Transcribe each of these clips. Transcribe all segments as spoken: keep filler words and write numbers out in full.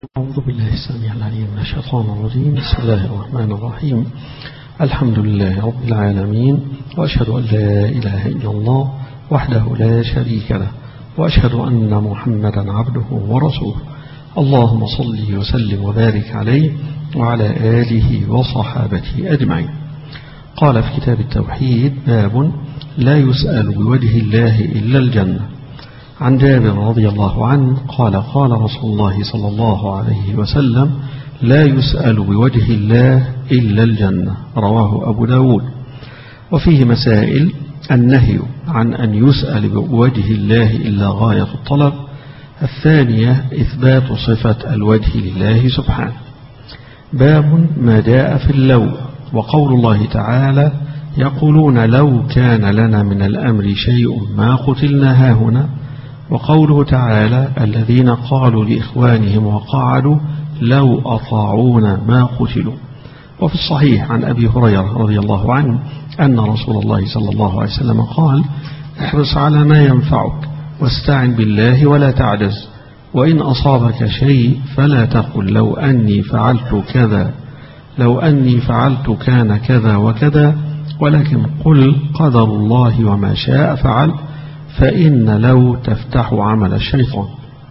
أعوذ بالله السميع العليم من الشيطان الرجيم. بسم الله الرحمن الرحيم. الحمد لله رب العالمين، وأشهد أن لا إله إلا الله وحده لا شريك له، وأشهد أن محمدا عبده ورسوله. اللهم صل وسلم وبارك عليه وعلى آله وصحابته أجمعين. قال في كتاب التوحيد: باب لا يسأل بوجه الله إلا الجنة. عن جابر رضي الله عنه قال: قال رسول الله صلى الله عليه وسلم: لا يسأل بوجه الله إلا الجنة. رواه أبو داود. وفيه مسائل: النهي عن أن يسأل بوجه الله إلا غاية الطلب. الثانية: إثبات صفة الوجه لله سبحانه. باب ما جاء في اللو، وقول الله تعالى: يقولون لو كان لنا من الأمر شيء ما قتلنا هاهنا. وقوله تعالى: الذين قالوا لإخوانهم وقعدوا لو أطاعونا ما قتلوا. وفي الصحيح عن أبي هريرة رضي الله عنه أن رسول الله صلى الله عليه وسلم قال: احرص على ما ينفعك واستعن بالله ولا تعجز، وإن أصابك شيء فلا تقل لو أني فعلت كذا لو أني فعلت كان كذا وكذا، ولكن قل قدر الله وما شاء فعل، فإن لو تفتح عمل الشيطان.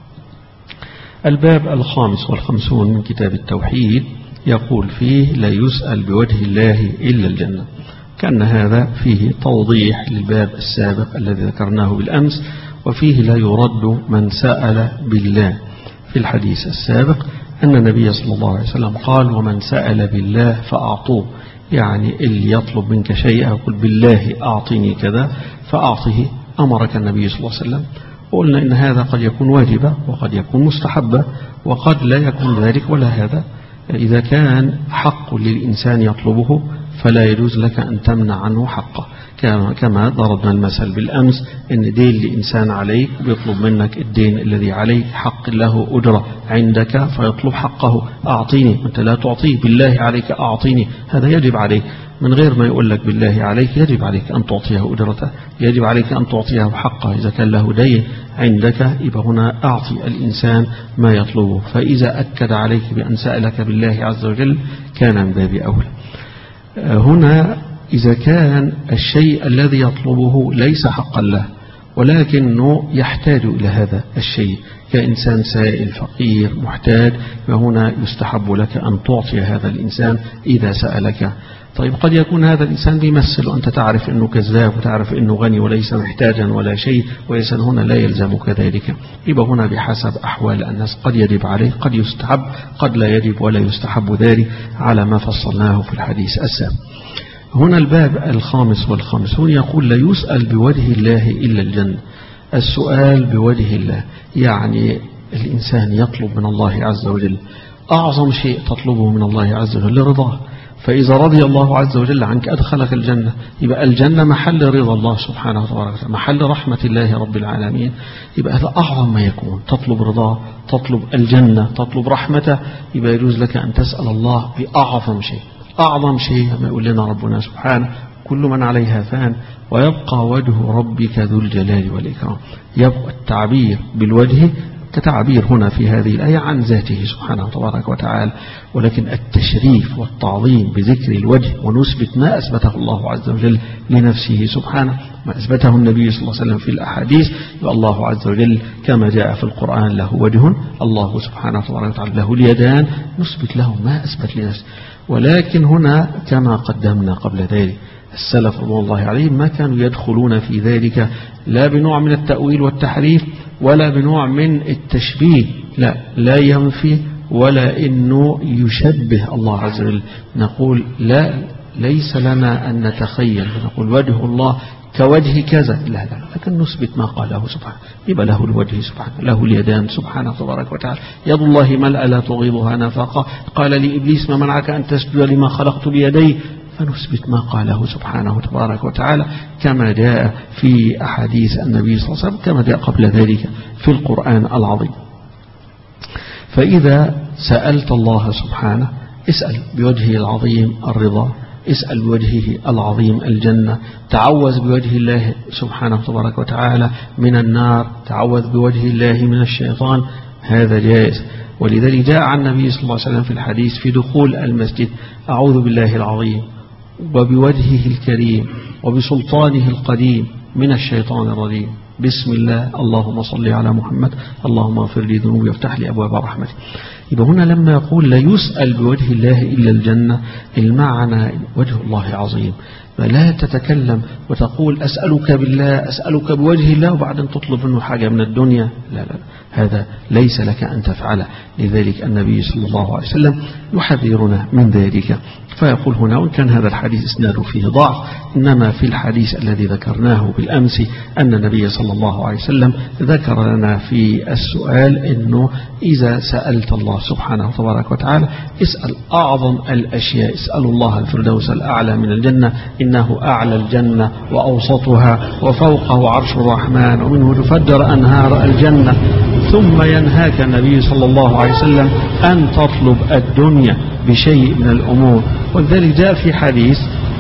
الباب الخامس والخمسون من كتاب التوحيد يقول فيه: لا يسأل بوجه الله إلا الجنة. كان هذا فيه توضيح للباب السابق الذي ذكرناه بالأمس، وفيه لا يرد من سأل بالله. في الحديث السابق أن النبي صلى الله عليه وسلم قال: ومن سأل بالله فأعطوه، يعني اللي يطلب منك شيء يقول بالله أعطني كذا فأعطه. أمرك النبي صلى الله عليه وسلم. وقلنا إن هذا قد يكون واجبا وقد يكون مستحبا وقد لا يكون ذلك ولا هذا. إذا كان حق للإنسان يطلبه فلا يجوز لك أن تمنع عنه حقه، كما ضربنا المثل بالأمس إن دين لإنسان عليك بيطلب منك الدين الذي عليك، حق له أجرة عندك فيطلب حقه: أعطيني. أنت لا تعطيه، بالله عليك أعطيني، هذا يجب عليك من غير ما يقول لك بالله عليك. يجب عليك أن تعطيه أجرته، يجب عليك أن تعطيه حقه. إذا كان له دين عندك يبقى هنا أعطي الإنسان ما يطلبه. فإذا أكد عليك بأن سألك بالله عز وجل كان من باب أولى. هنا إذا كان الشيء الذي يطلبه ليس حقا له ولكنه يحتاج إلى هذا الشيء، كإنسان سائل فقير محتاج، فهنا يستحب لك أن تعطي هذا الإنسان إذا سألك. طيب قد يكون هذا الإنسان بيمثل وأنت تعرف أنه كذاب وتعرف أنه غني وليس محتاجا ولا شيء، وإذا هنا لا يلزمك ذلك. يبقى هنا بحسب أحوال الناس، قد يجب عليه، قد يستحب، قد لا يجب ولا يستحب ذلك، على ما فصلناه في الحديث السابق. هنا الباب الخامس والخمسون يقول: لا يسأل بوجه الله إلا الجنة. السؤال بوجه الله يعني الإنسان يطلب من الله عز وجل أعظم شيء تطلبه من الله عز وجل رضاه، فإذا رضي الله عز وجل عنك أدخلك الجنة. يبقى الجنة محل رضا الله سبحانه وتعالى، محل رحمة الله رب العالمين. يبقى هذا أعظم ما يكون، تطلب رضاه، تطلب الجنة، تطلب رحمته. يبقى يجوز لك أن تسأل الله بأعظم شيء. أعظم شيء ما يقول لنا ربنا سبحانه: كل من عليها فان ويبقى وجه ربك ذو الجلال والإكرام. يبقى التعبير بالوجه كتعبير هنا في هذه الآية عن ذاته سبحانه تبارك وتعالى، ولكن التشريف والتعظيم بذكر الوجه ونثبت ما أثبته الله عز وجل لنفسه سبحانه، ما أثبته النبي صلى الله عليه وسلم في الأحاديث. الله عز وجل كما جاء في القرآن له وجه، الله سبحانه تبارك وتعالى له اليدان، نثبت له ما أثبت لنفسه. ولكن هنا كما قدمنا قبل ذلك السلف رضوان الله عليهم ما كانوا يدخلون في ذلك لا بنوع من التأويل والتحريف ولا بنوع من التشبيه، لا لا ينفي ولا إنه يشبه الله عز وجل. نقول لا، ليس لنا أن نتخيل نقول وجه الله كوجه كذا، لا لا، لكن نثبت ما قاله سبحانه. يبقى له الوجه سبحانه، له اليدان سبحانه تبارك وتعالى. يد الله ملأ لا تغيضها نفقة. قال لإبليس: ما منعك أن تسجد لما خلقت بيدي؟ فنثبت ما قاله سبحانه تبارك وتعالى كما جاء في أحاديث النبي صلى الله عليه وسلم، كما جاء قبل ذلك في القرآن العظيم. فإذا سألت الله سبحانه اسأل بوجهه العظيم الرضا، اسأل بوجهه العظيم الجنة، تعوذ بوجه الله سبحانه تبارك وتعالى من النار، تعوذ بوجه الله من الشيطان. هذا جائز. ولذلك جاء عن النبي صلى الله عليه وسلم في الحديث في دخول المسجد: أعوذ بالله العظيم وبوجهه الكريم وبسلطانه القديم من الشيطان الرجيم، بسم الله، اللهم صل على محمد، اللهم اغفر لي ذنوبي وافتح لي أبواب رحمتك. يبقى هنا لما يقول لا يسأل بوجه الله إلا الجنة، المعنى وجه الله عظيم، فلا تتكلم وتقول أسألك بالله، أسألك بوجه الله، وبعدين تطلب منه حاجة من الدنيا. لا لا، هذا ليس لك أن تفعله. لذلك النبي صلى الله عليه وسلم يحذرنا من ذلك. فيقول هنا: وإن كان هذا الحديث إسناده فيه ضعف، إنما في الحديث الذي ذكرناه بالأمس أن النبي صلى الله عليه وسلم ذكر لنا في السؤال أنه إذا سألت الله سبحانه تبارك وتعالى اسأل أعظم الأشياء، اسأل الله الفردوس الأعلى من الجنة، إنه أعلى الجنة وأوسطها وفوقه عرش الرحمن ومنه تفجر أنهار الجنة. ثم ينهاك النبي صلى الله عليه وسلم أن تطلب الدنيا بشيء من الأمور. ولذلك جاء في حديث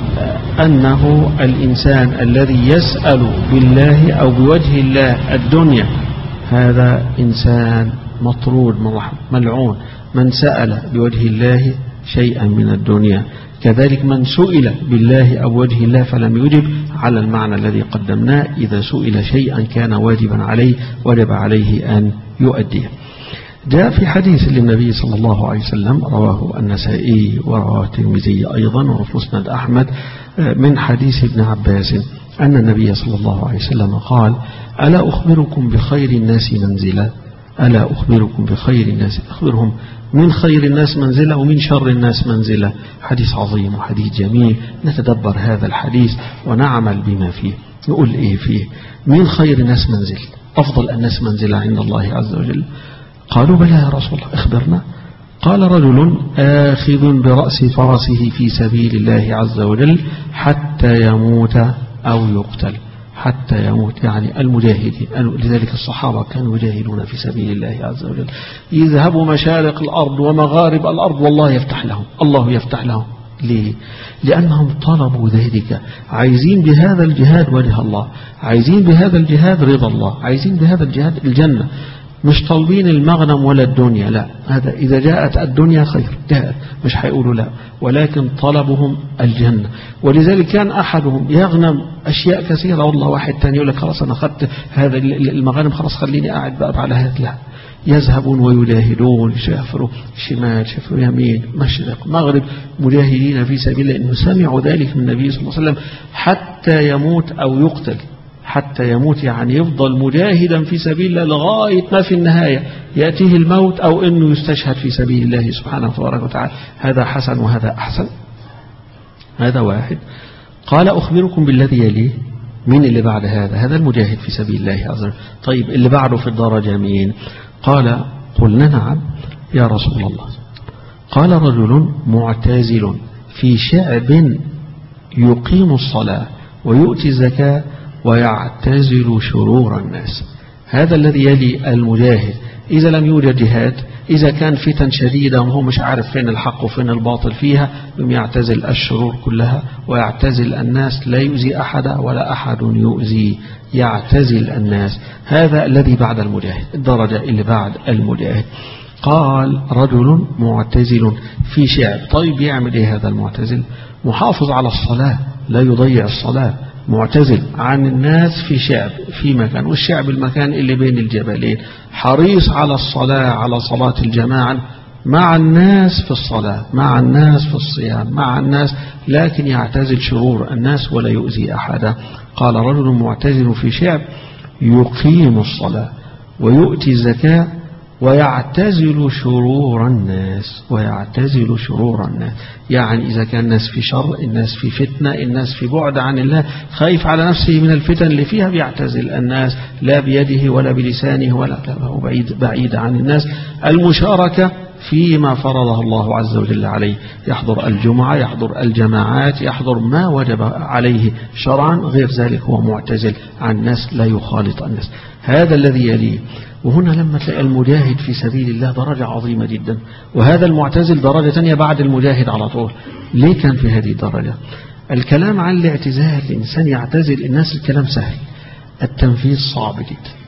أنه الإنسان الذي يسأل بالله أو بوجه الله الدنيا هذا إنسان مطرود من رحمة، ملعون. من سأل بوجه الله شيئا من الدنيا، كذلك من سئل بالله أو بوجه الله فلم يجب، على المعنى الذي قدمناه، إذا سئل شيئا كان واجبا عليه وجب عليه أن يؤديه. جاء في حديث للنبي صلى الله عليه وسلم رواه النسائي ورواه الترمذي أيضا وفي مسند أحمد من حديث ابن عباس أن النبي صلى الله عليه وسلم قال: ألا أخبركم بخير الناس منزلة؟ ألا أخبركم بخير الناس، أخبرهم من خير الناس منزلة ومن شر الناس منزلة. حديث عظيم وحديث جميل، نتدبر هذا الحديث ونعمل بما فيه. نقول إيه فيه؟ من خير الناس منزل، أفضل الناس منزلة عند الله عز وجل. قالوا: بلى يا رسول الله، اخبرنا. قال: رجل آخذ برأس فرسه في سبيل الله عز وجل حتى يموت أو يقتل. حتى يموت يعني المجاهدين، لذلك الصحابة كانوا يجاهدون في سبيل الله عز وجل، يذهبوا مشارق الأرض ومغارب الأرض والله يفتح لهم، الله يفتح لهم. ليه؟ لأنهم طلبوا ذلك، عايزين بهذا الجهاد وجه الله، عايزين بهذا الجهاد رضا الله، عايزين بهذا الجهاد الجنة، مش طالبين المغنم ولا الدنيا. لا، هذا إذا جاءت الدنيا خير جاءت، مش هيقولوا لا، ولكن طلبهم الجنة. ولذلك كان أحدهم يغنم أشياء كثيرة، والله واحد تاني يقول لك خلاص أنا أخذت هذا المغانم، خلاص خليني قاعد بقى على هذا. لا، يذهبون ويجاهدون، شافروا شمال، شافروا يمين، مشرق، مغرب، مجاهدين في سبيل الله، إنه سمعوا ذلك من النبي صلى الله عليه وسلم حتى يموت أو يقتل. حتى يموت يعني يفضل مجاهدا في سبيل الله لغاية ما في النهاية يأتيه الموت أو أنه يستشهد في سبيل الله سبحانه وتعالى. هذا حسن وهذا أحسن. هذا واحد. قال: أخبركم بالذي يليه. من اللي بعد هذا؟ هذا المجاهد في سبيل الله عز وجل. طيب اللي بعده في الدرجة مين؟ قال: قلنا نعم يا رسول الله. قال: رجل معتزل في شعب يقيم الصلاة ويؤتي الزكاة ويعتزل شرور الناس. هذا الذي يلي المجاهد إذا لم يوجد جهاد، إذا كان فتن شديدة وهو مش عارف فين الحق وفين الباطل فيها، يعتزل الشرور كلها ويعتزل الناس، لا يؤذي أحدا ولا أحد يؤذي، يعتزل الناس. هذا الذي بعد المجاهد، الدرجة اللي بعد المجاهد. قال: رجل معتزل في شعب. طيب يعمل إيه هذا المعتزل؟ محافظ على الصلاة، لا يضيع الصلاة، معتزل عن الناس في شعب، في مكان، والشعب المكان اللي بين الجبلين، حريص على الصلاة، على صلاة الجماعة مع الناس في الصلاة، مع الناس في الصيام، مع الناس، لكن يعتزل شرور الناس ولا يؤذي أحدا. قال: رجل معتزل في شعب يقيم الصلاة ويؤتي الزكاة ويعتزل شرور الناس، ويعتزل شرور الناس، يعني إذا كان الناس في شر، الناس في فتنة، الناس في بعد عن الله، خايف على نفسه من الفتن اللي فيها، بيعتزل الناس، لا بيده ولا بلسانه ولا، هو بعيد, بعيد عن الناس. المشاركة فيما فرضه الله عز وجل عليه، يحضر الجمعة، يحضر الجماعات، يحضر ما وجب عليه شرعا، غير ذلك هو معتزل عن الناس، لا يخالط الناس. هذا الذي يليه. وهنا لما تلاقي المجاهد في سبيل الله درجة عظيمة جدا، وهذا المعتزل درجة ثانية بعد المجاهد على طول. ليه كان في هذه الدرجة؟ الكلام عن الاعتزال، الإنسان يعتزل الناس، الكلام سهل، التنفيذ صعب جدا.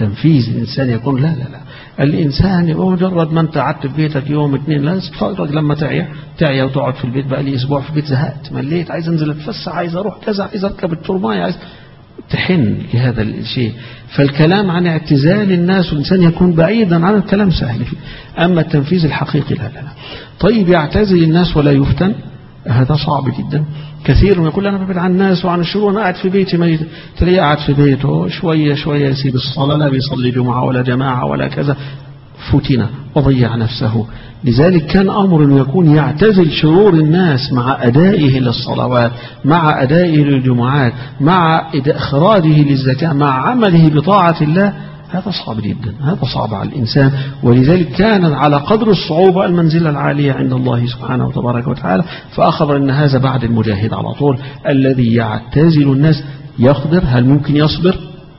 تنفيذ الإنسان يكون لا لا لا الإنسان يبقى مجرد ما أنت قعدت في بيتك يوم اتنين لا تتفرج لما تعيا تعيا وتقعد في البيت بقى لي أسبوع في البيت زهقت مليت عايز أنزل أتفسح عايز أروح كذا عايز أركب الترماية عايز تحن لهذا الشيء. فالكلام عن اعتزال الناس والإنسان يكون بعيدا عن الكلام سهل فيه. أما التنفيذ الحقيقي لا لا لا. طيب يعتزل الناس ولا يفتن هذا صعب جدا. كثير من يقول أنا ببعد عن الناس وعن الشرور أنا قاعد في بيتي ميت تلاقيه قاعد في بيته شوية شوية يسيب الصلاة لا بيصلي جمعة ولا جماعة ولا كذا فتن وضيع نفسه. لذلك كان أمر يكون يعتزل شرور الناس مع أدائه للصلوات مع أدائه للجمعات مع إخراجه للزكاة مع عمله بطاعة الله. هذا صعب جدا هذا صعب على الإنسان. ولذلك كان على قدر الصعوبة المنزلة العالية عند الله سبحانه وتبارك وتعالى. فأخبر أن هذا بعد المجاهد على طول الذي يعتزل الناس يقدر. هل ممكن يصبر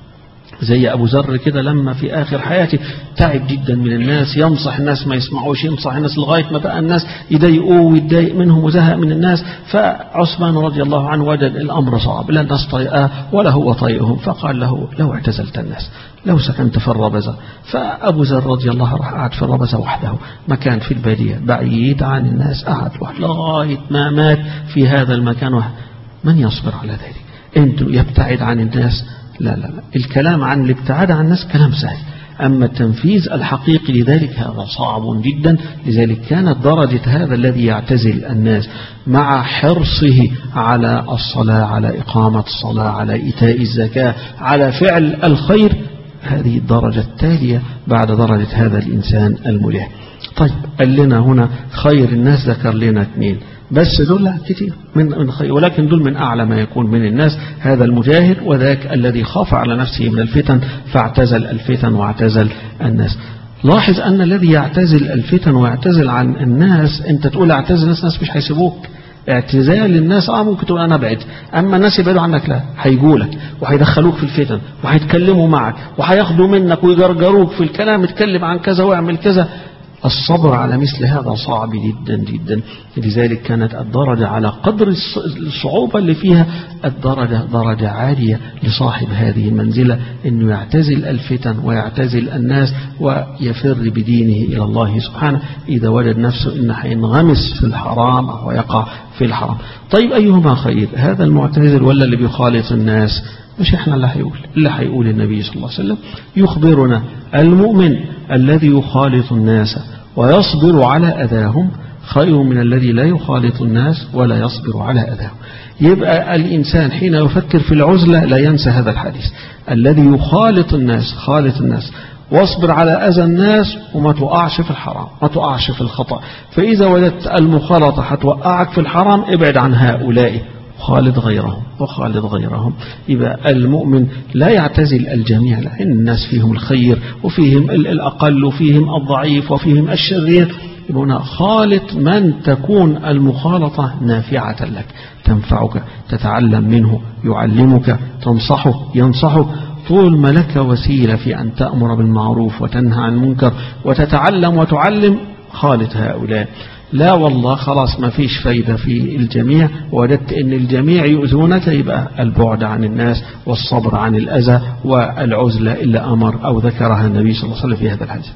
زي أبو ذر كده لما في آخر حياته تعب جدا من الناس ينصح الناس ما يسمعوش ينصح الناس لغاية ما بقى الناس يضايقوه ويتضايق منهم وزهق من الناس. فعثمان رضي الله عنه وجد الأمر صعب لا الناس طيئاه ولا هو طيئهم فقال له لو اعتزلت الناس لو سكنت في الربزة. فأبو ذر رضي الله عنه قعد في الربزة وحده مكان في البادية بعيد عن الناس قعد وحده لغاية ما مات في هذا المكان وحده. من يصبر على ذلك؟ أنت يبتعد عن الناس لا لا لا. الكلام عن الابتعاد عن الناس كلام سهل. أما التنفيذ الحقيقي لذلك هذا صعب جدا. لذلك كانت درجة هذا الذي يعتزل الناس مع حرصه على الصلاة على إقامة الصلاة على إيتاء الزكاة على فعل الخير هذه الدرجة التالية بعد درجة هذا الإنسان الملح. طيب قال لنا هنا خير الناس ذكر لنا اثنين بس دول كتير من من خير ولكن دول من أعلى ما يكون من الناس. هذا المجاهد وذاك الذي خاف على نفسه من الفتن فاعتزل الفتن واعتزل الناس. لاحظ أن الذي يعتزل الفتن ويعتزل عن الناس أنت تقول اعتزل الناس الناس مش هيسيبوك. اعتزال الناس اه ممكن تقول أنا أبعد أما الناس يبعدوا عنك لا هيجولك وهيدخلوك في الفتن وهيتكلموا معك وهياخدوا منك ويجرجروك في الكلام اتكلم عن كذا واعمل كذا. الصبر على مثل هذا صعب جدا جدا. لذلك كانت الدرجة على قدر الصعوبة اللي فيها الدرجة درجة عالية لصاحب هذه المنزلة أنه يعتزل الفتن ويعتزل الناس ويفر بدينه إلى الله سبحانه إذا وجد نفسه إنه هينغمس في الحرام أو يقع في الحرام. طيب أيهما خير هذا المعتزل ولا اللي بيخالط الناس؟ مش احنا اللي هيقول اللي هيقول النبي صلى الله عليه وسلم يخبرنا المؤمن الذي يخالط الناس ويصبر على أذاهم خير من الذي لا يخالط الناس ولا يصبر على أذاهم. يبقى الإنسان حين يفكر في العزلة لا ينسى هذا الحديث الذي يخالط الناس خالط الناس واصبر على أذى الناس وما تقعش في الحرام ما تقعش في الخطأ. فإذا وجدت المخالطة هتوقعك في الحرام ابعد عن هؤلاء خالد غيرهم وخالد غيرهم. يبقى المؤمن لا يعتزل الجميع لأن الناس فيهم الخير وفيهم الأقل وفيهم الضعيف وفيهم الشرير. هنا خالط من تكون المخالطة نافعة لك تنفعك تتعلم منه يعلمك تنصحه ينصحك طول ما لك وسيلة في أن تأمر بالمعروف وتنهى عن المنكر وتتعلم وتعلم خالط هؤلاء. لا والله خلاص ما فيش فايدة في الجميع وجدت أن الجميع يؤذونك يبقى البعد عن الناس والصبر عن الأذى والعزلة إلا أمر أو ذكرها النبي صلى الله عليه وسلم في هذا الحديث.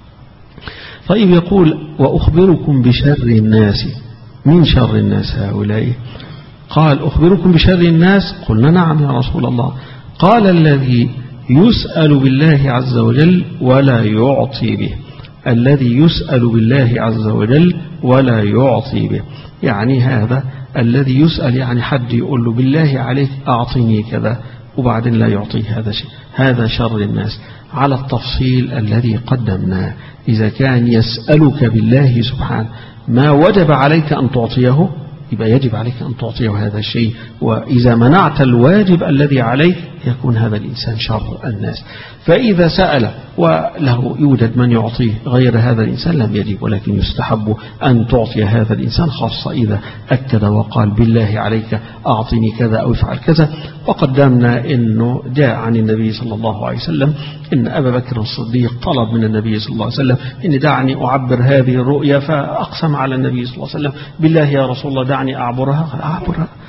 طيب يقول وأخبركم بشر الناس. من شر الناس هؤلاء؟ قال أخبركم بشر الناس قلنا نعم يا رسول الله. قال الذي يسأل بالله عز وجل ولا يعطي به. الذي يسأل بالله عز وجل ولا يعطي به يعني هذا الذي يسأل يعني حد يقول له بالله عليك أعطيني كذا وبعدين لا يعطيه هذا شيء هذا شر الناس على التفصيل الذي قدمناه. إذا كان يسألك بالله سبحانه ما وجب عليك أن تعطيه يبقى يجب عليك أن تعطيه هذا الشيء. وإذا منعت الواجب الذي عليك يكون هذا الإنسان شر الناس. فإذا سأل وله يوجد من يعطيه غير هذا الإنسان لم يجب ولكن يستحب أن تعطي هذا الإنسان خاصة إذا أكد وقال بالله عليك أعطني كذا أو افعل كذا. وقدمنا أنه جاء عن النبي صلى الله عليه وسلم إن أبا بكر الصديق طلب من النبي صلى الله عليه وسلم إن دعني أعبر هذه الرؤيا فأقسم على النبي صلى الله عليه وسلم بالله يا رسول الله دعني أعبرها. قال أعبرها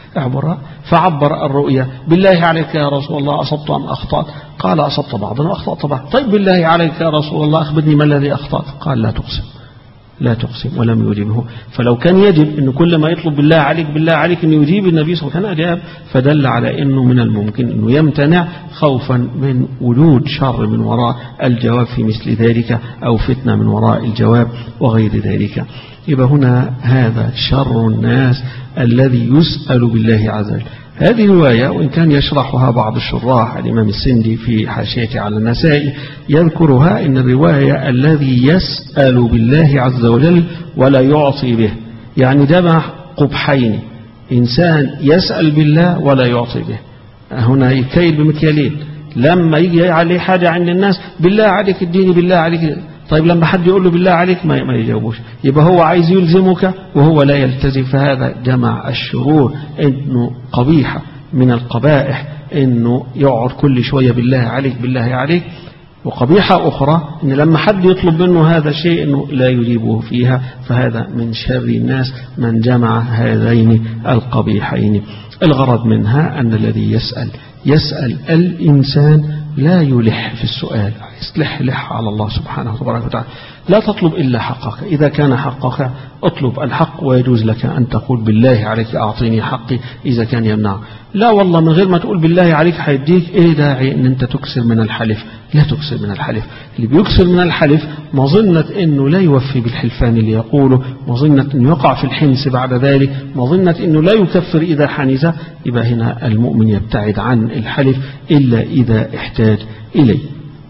اعبرها. فعبر الرؤيا: بالله عليك يا رسول الله أصبت أم أخطأت؟ قال أصبت بعضا وأخطأت بعضا. طيب بالله عليك يا رسول الله أخبرني ما الذي أخطأت؟ قال لا تقسم لا تقسم ولم يجبه. فلو كان يجب أنه كل ما يطلب بالله عليك بالله عليك أن يجيب النبي صلى الله عليه وسلم كان أجاب، فدل على أنه من الممكن أنه يمتنع خوفا من وجود شر من وراء الجواب في مثل ذلك أو فتنة من وراء الجواب وغير ذلك. يبقى هنا هذا شر الناس الذي يسأل بالله عز وجل. هذه رواية وإن كان يشرحها بعض الشراح الإمام السندي في حاشيته على النسائي يذكرها إن الرواية الذي يسأل بالله عز وجل ولا يعطي به، يعني جمع قبحين: إنسان يسأل بالله ولا يعطي به. هنا يكيل بمكيالين، لما يجي عليه حاجة عند الناس بالله عليك اديني بالله عليك، طيب لما حد يقول له بالله عليك ما ما يجاوبوش، يبقى هو عايز يلزمك وهو لا يلتزم. فهذا جمع الشرور، إنه قبيحة من القبائح إنه يقعد كل شوية بالله عليك بالله عليك. وقبيحة أخرى إن لما حد يطلب منه هذا الشيء إنه لا يجيبه فيها، فهذا من شر الناس من جمع هذين القبيحين. الغرض منها أن الذي يسأل يسأل الإنسان لا يلح في السؤال، يصلح لح على الله سبحانه وتعالى. لا تطلب إلا حقك، إذا كان حقك اطلب الحق، ويجوز لك أن تقول بالله عليك أعطيني حقي إذا كان يمنع. لا والله من غير ما تقول بالله عليك حيديك، إيه داعي أن أنت تكسر من الحلف؟ لا تكسر من الحلف. اللي بيكسر من الحلف مظنة أنه لا يوفي بالحلفان اللي يقوله، مظنة أنه يقع في الحنس بعد ذلك، مظنة أنه لا يكفر إذا حنس. يبقى هنا المؤمن يبتعد عن الحلف إلا إذا احتاج إليه.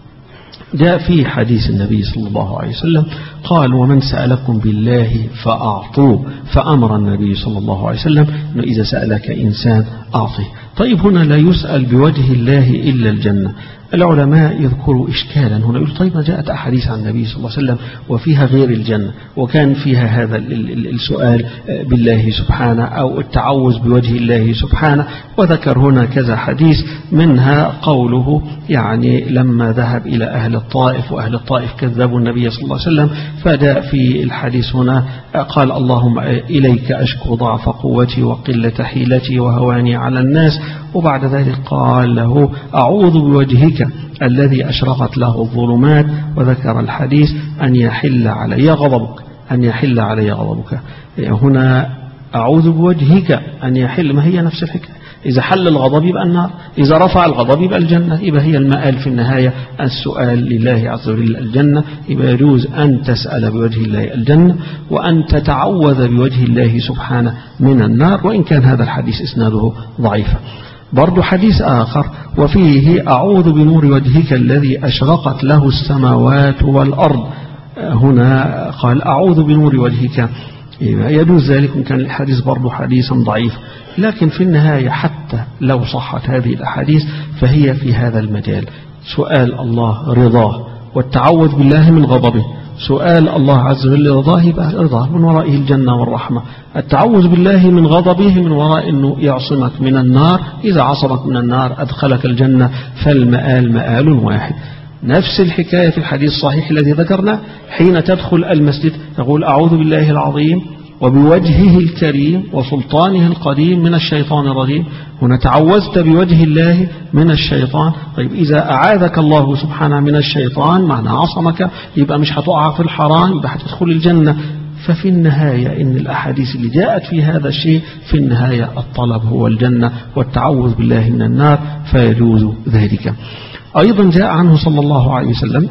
جاء في حديث النبي صلى الله عليه وسلم قال: ومن سألكم بالله فأعطوه. فأمر النبي صلى الله عليه وسلم أنه إذا سألك إنسان أعطيه. طيب هنا لا يسأل بوجه الله إلا الجنة. العلماء يذكروا إشكالا هنا، يقول طيب ما جاءت أحاديث عن النبي صلى الله عليه وسلم وفيها غير الجنة، وكان فيها هذا السؤال بالله سبحانه أو التعوذ بوجه الله سبحانه، وذكر هنا كذا حديث، منها قوله يعني لما ذهب إلى أهل الطائف وأهل الطائف كذبوا النبي صلى الله عليه وسلم، فجاء في الحديث هنا قال: اللهم إليك أشكو ضعف قوتي وقلة حيلتي وهواني على الناس. وبعد ذلك قال له: أعوذ بوجهك الذي أشرقت له الظلمات. وذكر الحديث: أن يحل علي غضبك أن يحل علي غضبك. هنا أعوذ بوجهك أن يحل، ما هي نفس الحكاية، إذا حل الغضب يبقى النار، إذا رفع الغضب يبقى الجنة. يبقى هي المآل في النهاية السؤال لله عز وجل الجنة. يبقى يجوز أن تسأل بوجه الله الجنة، وأن تتعوذ بوجه الله سبحانه من النار، وإن كان هذا الحديث إسناده ضعيفا. برضو حديث آخر وفيه: أعوذ بنور وجهك الذي أشرقت له السماوات والأرض. هنا قال: أعوذ بنور وجهك. يجوز ذلك، إن كان الحديث برضو حديثا ضعيف، لكن في النهاية حتى لو صحت هذه الأحاديث فهي في هذا المجال: سؤال الله رضاه والتعوذ بالله من غضبه. سؤال الله عز وجل رضاه يبقى رضاه من ورائه الجنة والرحمة. التعوذ بالله من غضبه من وراء أنه يعصمك من النار، إذا عصمك من النار أدخلك الجنة، فالمآل مآل واحد. نفس الحكاية في الحديث الصحيح الذي ذكرنا، حين تدخل المسجد تقول: أعوذ بالله العظيم وبوجهه الكريم وسلطانه القديم من الشيطان الرجيم. هنا تعوذت بوجه الله من الشيطان. طيب إذا أعاذك الله سبحانه من الشيطان معنى عصمك، يبقى مش هتقع في الحرام، يبقى هتدخل الجنة. ففي النهاية إن الأحاديث اللي جاءت في هذا الشيء في النهاية الطلب هو الجنة والتعوذ بالله من النار، فيجوز ذلك. أيضا جاء عنه صلى الله عليه وسلم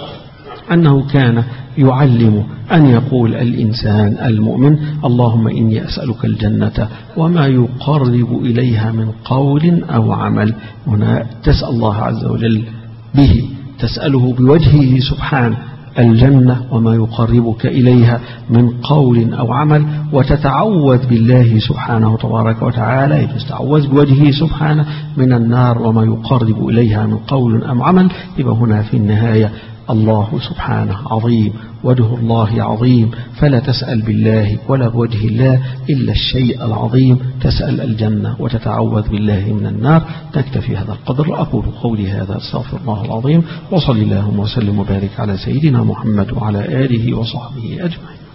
أنه كان يعلم أن يقول الإنسان المؤمن: اللهم إني أسألك الجنة وما يقرب إليها من قول أو عمل. هنا تسأل الله عز وجل به، تسأله بوجهه سبحانه الجنة وما يقربك إليها من قول أو عمل، وتتعوذ بالله سبحانه تبارك وتعالى، يستعوذ بوجهه سبحانه من النار وما يقرب إليها من قول أو عمل. يبقى هنا في النهاية الله سبحانه عظيم، وجه الله عظيم، فلا تسأل بالله ولا بوجه الله إلا الشيء العظيم، تسأل الجنة وتتعوذ بالله من النار. نكتفي هذا القدر. أقول قولي هذا، استغفر الله العظيم، وصلي اللهم وسلم وبارك على سيدنا محمد وعلى آله وصحبه أجمعين.